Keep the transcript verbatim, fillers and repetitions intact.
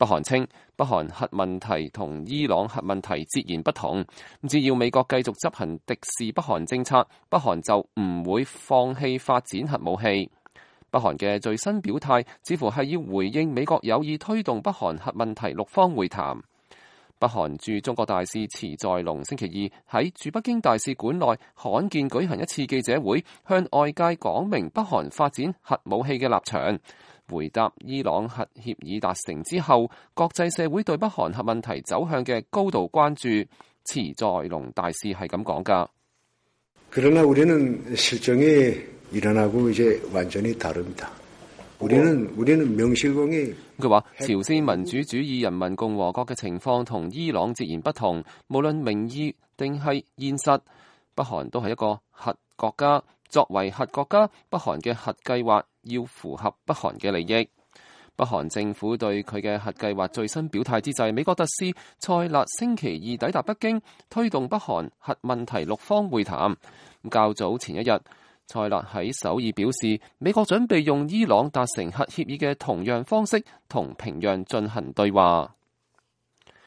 北韓稱北韓核問題同伊朗核問題截然不同，只要美國繼續執行敵視北韓政策，北韓就唔會放棄發展核武器。北韓嘅最新表態似乎係要回應美國有意推動北韓核問題六方會談。北韓駐中國大使池在龍星期二喺駐北京大使館內罕見舉行一次記者會，向外界講明北韓發展核武器嘅立場。回答伊朗核協議達成之後，國際社會對北韓核問題走向嘅高度關注。池在龍大使係咁講㗎。 그러나 우리는 실정이 일어나고 이제 완전히 다릅니다. 우리는 우리는 명실공히 佢話朝鮮民主主義人民共和國嘅情況同伊朗截然不同，無論名義定係現實，北韓都係一個核國家。作為核國家，北韓嘅核計劃要符合北韓嘅利益。北韓政府對佢嘅核計劃最新表態之際，美國特使蔡勒星期二抵達北京，推動北韓核問題六方會談。較早前一日，蔡勒喺首爾表示，美國準備用伊朗達成核協議嘅同樣方式同平壤進行對話。